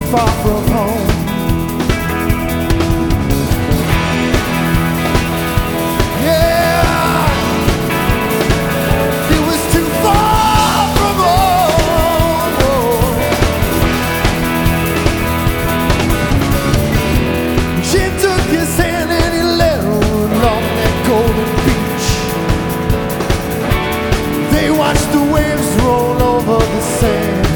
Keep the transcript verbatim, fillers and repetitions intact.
far from home. Yeah, it was too far from home. She took his hand and he led her along that golden beach. They watched the waves roll over the sand.